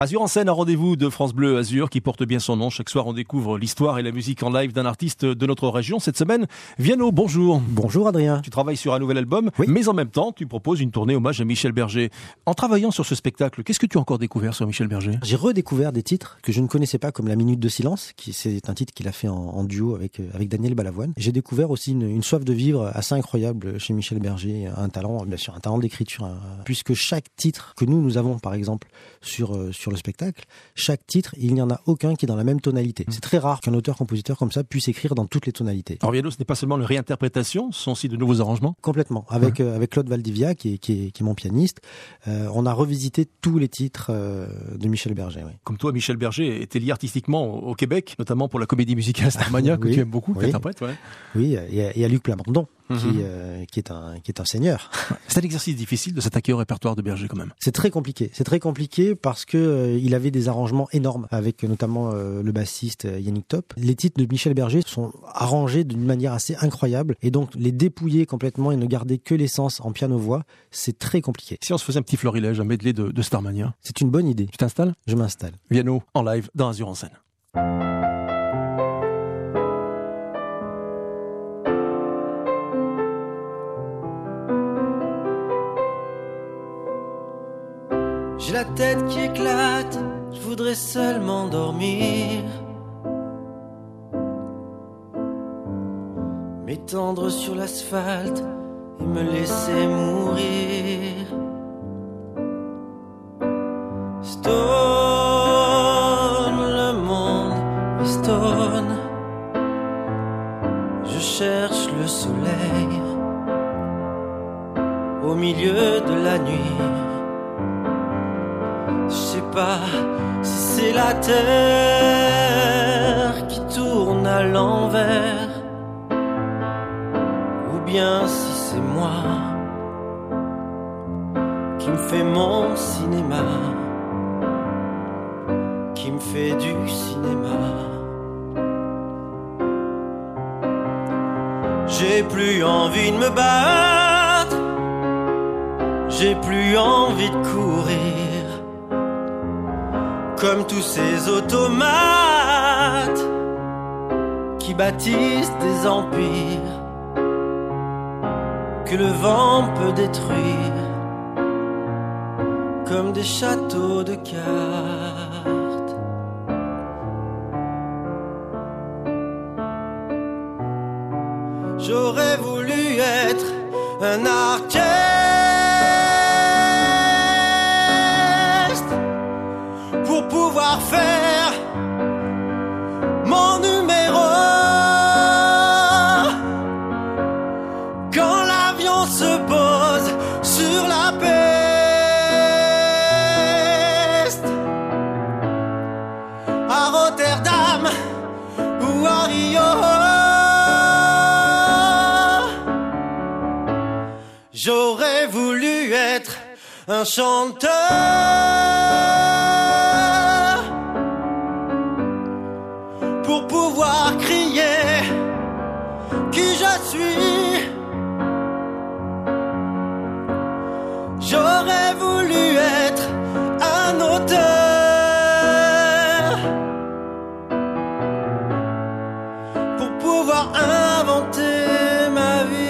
Azur en scène, un rendez-vous de France Bleu Azur qui porte bien son nom. Chaque soir, on découvre l'histoire et la musique en live d'un artiste de notre région. Cette semaine, Viano, bonjour. Bonjour Adrien. Tu travailles sur un nouvel album, Oui. mais en même temps, tu proposes une tournée hommage à Michel Berger. En travaillant sur ce spectacle, qu'est-ce que tu as encore découvert sur Michel Berger ? J'ai redécouvert des titres que je ne connaissais pas, comme La Minute de Silence, c'est un titre qu'il a fait en duo avec Daniel Balavoine. J'ai découvert aussi une soif de vivre assez incroyable chez Michel Berger, un talent, bien sûr, un talent d'écriture, puisque chaque titre que nous avons, par exemple, sur le spectacle, chaque titre, il n'y en a aucun qui est dans la même tonalité. C'est très rare qu'un auteur-compositeur comme ça puisse écrire dans toutes les tonalités. Alors Viano, ce n'est pas seulement une réinterprétation, ce sont aussi de nouveaux arrangements ? Complètement. Avec Claude Valdivia, qui est mon pianiste, on a revisité tous les titres de Michel Berger. Oui. Comme toi, Michel Berger était lié artistiquement au Québec, notamment pour la comédie musicale Starmania, que Oui, tu aimes beaucoup, oui. qu'interprète, ouais. Oui, et à Luc Plamondon, qui est un seigneur. C'est un exercice difficile de s'attaquer au répertoire de Berger quand même. C'est très compliqué. C'est très compliqué parce que il avait des arrangements énormes avec notamment le bassiste Yannick Top. Les titres de Michel Berger sont arrangés d'une manière assez incroyable et donc les dépouiller complètement et ne garder que l'essence en piano-voix, c'est très compliqué. Si on se faisait un petit florilège, un medley de Starmania, C'est une bonne idée. tu t'installes ? Je m'installe. Viano en live dans Azur en scène. J'ai la tête qui éclate, je voudrais seulement dormir, m'étendre sur l'asphalte et me laisser mourir. Stone, le monde est stone. Je cherche le soleil au milieu de la nuit. Je sais pas si c'est la terre qui tourne à l'envers ou bien si c'est moi qui me fais mon cinéma, qui me fait du cinéma. J'ai plus envie de me battre, j'ai plus envie de courir comme tous ces automates qui bâtissent des empires que le vent peut détruire comme des châteaux de cartes. J'aurais voulu être un artiste pour pouvoir faire mon numéro quand l'avion se pose sur la piste, à Rotterdam ou à Rio. J'aurais voulu être un chanteur pour pouvoir crier qui je suis. J'aurais voulu être un auteur pour pouvoir inventer ma vie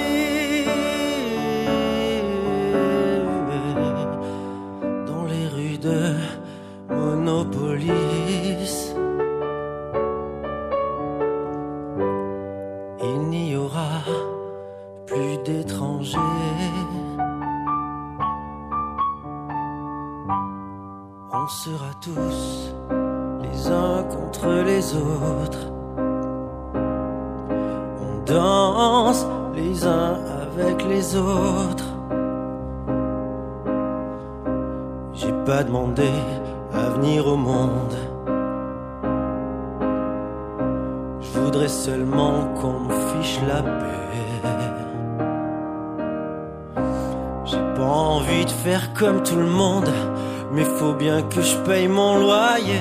dans les rues de Monopolis. Il n'y aura plus d'étrangers. On sera tous les uns contre les autres. On danse les uns avec les autres. J'ai pas demandé à venir au monde. Je voudrais seulement qu'on me fiche la paix. J'ai pas envie de faire comme tout le monde, mais faut bien que je paye mon loyer.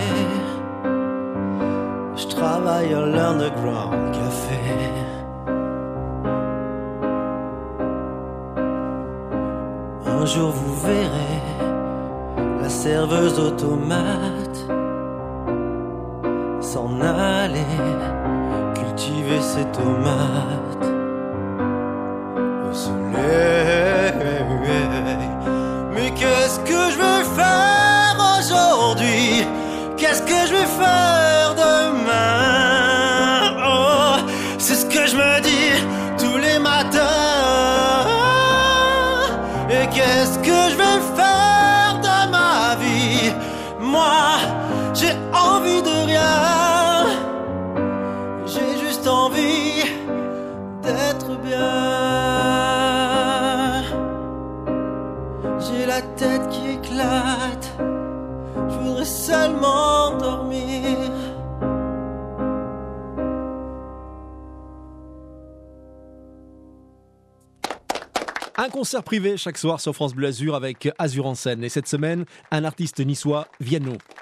Je travaille à l'Underground Café. Un jour vous verrez, la serveuse automate, s'en aller cultiver ses tomates au soleil. Mais qu'est-ce que je vais faire aujourd'hui? Qu'est-ce que je vais faire demain? Oh, c'est ce que je me dis tous les matins. Et qu'est-ce que je vais faire de ma vie? Moi, j'ai envie de rien. J'ai juste envie d'être bien. J'ai la tête qui éclate. Je voudrais seulement dormir. Un concert privé chaque soir sur France Bleu Azur avec Azur en scène. Et cette semaine, un artiste niçois, Viano.